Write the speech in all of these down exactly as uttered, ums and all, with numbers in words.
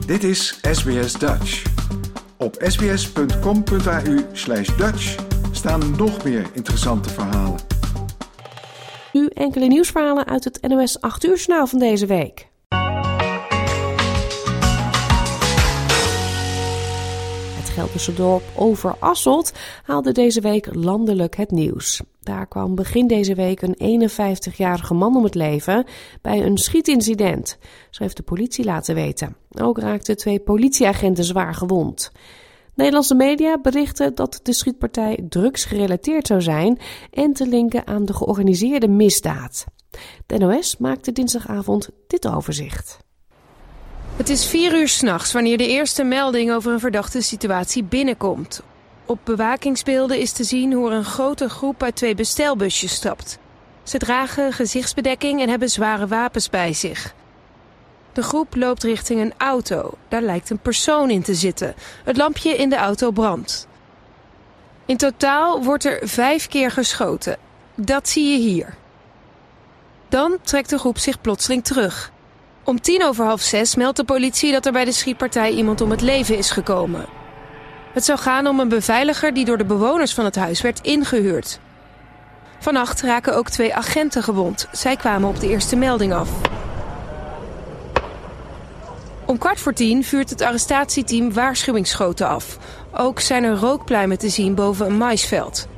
Dit is S B S Dutch. Op sbs.com.au slash Dutch staan nog meer interessante verhalen. Nu enkele nieuwsverhalen uit het N O S acht uur journaal van deze week. Het Gelderse dorp Overasselt haalde deze week landelijk het nieuws. Daar kwam begin deze week een eenenvijftigjarige man om het leven bij een schietincident, zo heeft de politie laten weten. Ook raakten twee politieagenten zwaar gewond. Nederlandse media berichten dat de schietpartij drugsgerelateerd zou zijn en te linken aan de georganiseerde misdaad. De N O S maakte dinsdagavond dit overzicht. Het is vier uur 's nachts wanneer de eerste melding over een verdachte situatie binnenkomt. Op bewakingsbeelden is te zien hoe er een grote groep uit twee bestelbusjes stapt. Ze dragen gezichtsbedekking en hebben zware wapens bij zich. De groep loopt richting een auto. Daar lijkt een persoon in te zitten. Het lampje in de auto brandt. In totaal wordt er vijf keer geschoten. Dat zie je hier. Dan trekt de groep zich plotseling terug. Om tien over half zes meldt de politie dat er bij de schietpartij iemand om het leven is gekomen. Het zou gaan om een beveiliger die door de bewoners van het huis werd ingehuurd. Vannacht raken ook twee agenten gewond. Zij kwamen op de eerste melding af. Om kwart voor tien vuurt het arrestatieteam waarschuwingsschoten af. Ook zijn er rookpluimen te zien boven een maisveld.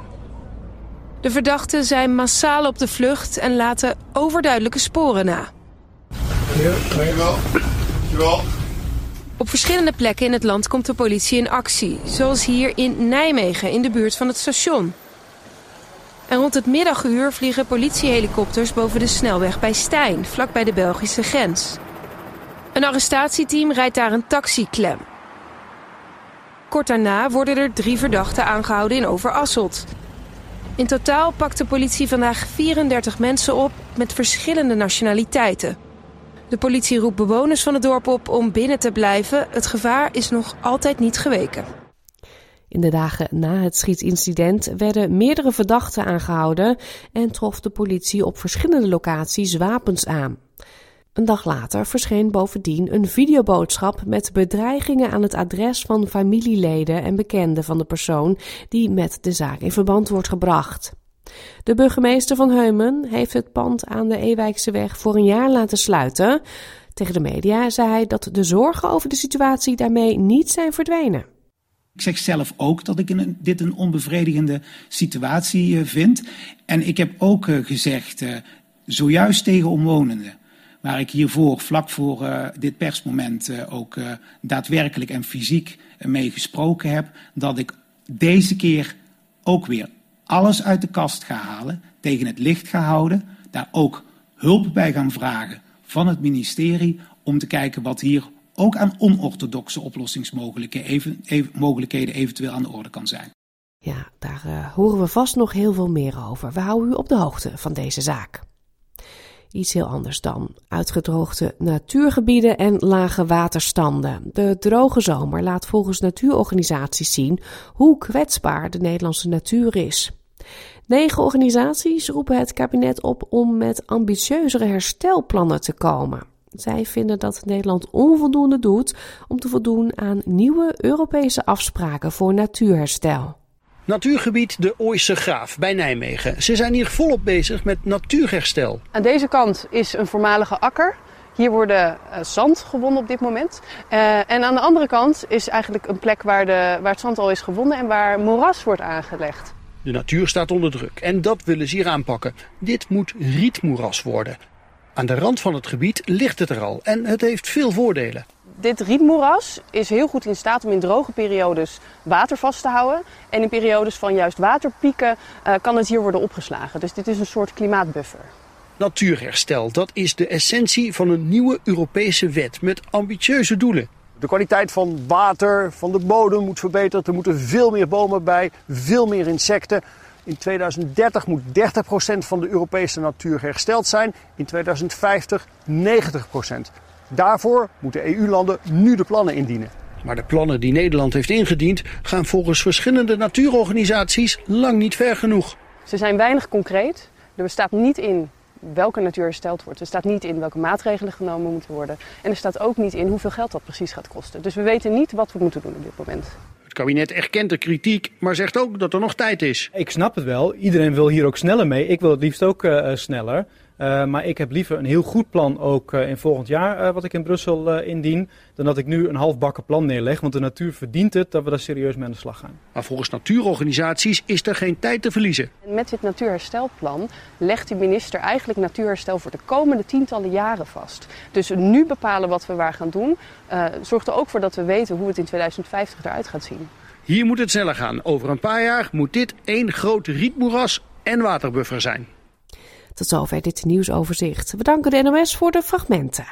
De verdachten zijn massaal op de vlucht en laten overduidelijke sporen na. Ja, dankjewel. Dankjewel. Op verschillende plekken in het land komt de politie in actie. Zoals hier in Nijmegen, in de buurt van het station. En rond het middaguur vliegen politiehelikopters boven de snelweg bij Stein, vlakbij de Belgische grens. Een arrestatieteam rijdt daar een taxi klem. Kort daarna worden er drie verdachten aangehouden in Overasselt. In totaal pakt de politie vandaag vierendertig mensen op met verschillende nationaliteiten. De politie roept bewoners van het dorp op om binnen te blijven. Het gevaar is nog altijd niet geweken. In de dagen na het schietincident werden meerdere verdachten aangehouden en trof de politie op verschillende locaties wapens aan. Een dag later verscheen bovendien een videoboodschap met bedreigingen aan het adres van familieleden en bekenden van de persoon die met de zaak in verband wordt gebracht. De burgemeester van Heumen heeft het pand aan de Ewijkseweg voor een jaar laten sluiten. Tegen de media zei hij dat de zorgen over de situatie daarmee niet zijn verdwenen. Ik zeg zelf ook dat ik een, dit een onbevredigende situatie uh, vind. En ik heb ook uh, gezegd, uh, zojuist tegen omwonenden, waar ik hiervoor, vlak voor uh, dit persmoment, uh, ook uh, daadwerkelijk en fysiek uh, mee gesproken heb, dat ik deze keer ook weer alles uit de kast ga halen, tegen het licht ga houden, daar ook hulp bij gaan vragen van het ministerie om te kijken wat hier ook aan onorthodoxe oplossingsmogelijkheden eventueel aan de orde kan zijn. Ja, daar uh, horen we vast nog heel veel meer over. We houden u op de hoogte van deze zaak. Iets heel anders dan. Uitgedroogde natuurgebieden en lage waterstanden. De droge zomer laat volgens natuurorganisaties zien hoe kwetsbaar de Nederlandse natuur is. Negen organisaties roepen het kabinet op om met ambitieuzere herstelplannen te komen. Zij vinden dat Nederland onvoldoende doet om te voldoen aan nieuwe Europese afspraken voor natuurherstel. Natuurgebied de Ooijse Graaf bij Nijmegen. Ze zijn hier volop bezig met natuurherstel. Aan deze kant is een voormalige akker. Hier worden uh, zand gewonnen op dit moment. Uh, en aan de andere kant is eigenlijk een plek waar, de, waar het zand al is gewonnen en waar moeras wordt aangelegd. De natuur staat onder druk en dat willen ze hier aanpakken. Dit moet rietmoeras worden. Aan de rand van het gebied ligt het er al en het heeft veel voordelen. Dit rietmoeras is heel goed in staat om in droge periodes water vast te houden. En in periodes van juist waterpieken uh, kan het hier worden opgeslagen. Dus dit is een soort klimaatbuffer. Natuurherstel, dat is de essentie van een nieuwe Europese wet met ambitieuze doelen. De kwaliteit van water, van de bodem moet verbeterd. Er moeten veel meer bomen bij, veel meer insecten. In tweeduizend dertig moet dertig procent van de Europese natuur hersteld zijn. In tweeduizend vijftig negentig procent. Daarvoor moeten E U-landen nu de plannen indienen. Maar de plannen die Nederland heeft ingediend gaan volgens verschillende natuurorganisaties lang niet ver genoeg. Ze zijn weinig concreet. Er bestaat niet in welke natuur hersteld wordt. Er staat niet in welke maatregelen genomen moeten worden. En er staat ook niet in hoeveel geld dat precies gaat kosten. Dus we weten niet wat we moeten doen op dit moment. Het kabinet erkent de kritiek, maar zegt ook dat er nog tijd is. Ik snap het wel. Iedereen wil hier ook sneller mee. Ik wil het liefst ook uh, sneller. Uh, maar ik heb liever een heel goed plan ook uh, in volgend jaar uh, wat ik in Brussel uh, indien. Dan dat ik nu een halfbakken plan neerleg. Want de natuur verdient het dat we daar serieus mee aan de slag gaan. Maar volgens natuurorganisaties is er geen tijd te verliezen. Met dit natuurherstelplan legt de minister eigenlijk natuurherstel voor de komende tientallen jaren vast. Dus nu bepalen wat we waar gaan doen. Uh, zorgt er ook voor dat we weten hoe het in tweeduizend vijftig eruit gaat zien. Hier moet het sneller gaan. Over een paar jaar moet dit één groot rietmoeras en waterbuffer zijn. Tot zover dit nieuwsoverzicht. We danken de N O S voor de fragmenten.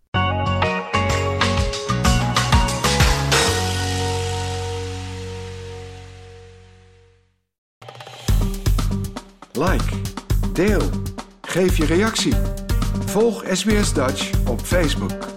Like, deel, geef je reactie. Volg S B S Dutch op Facebook.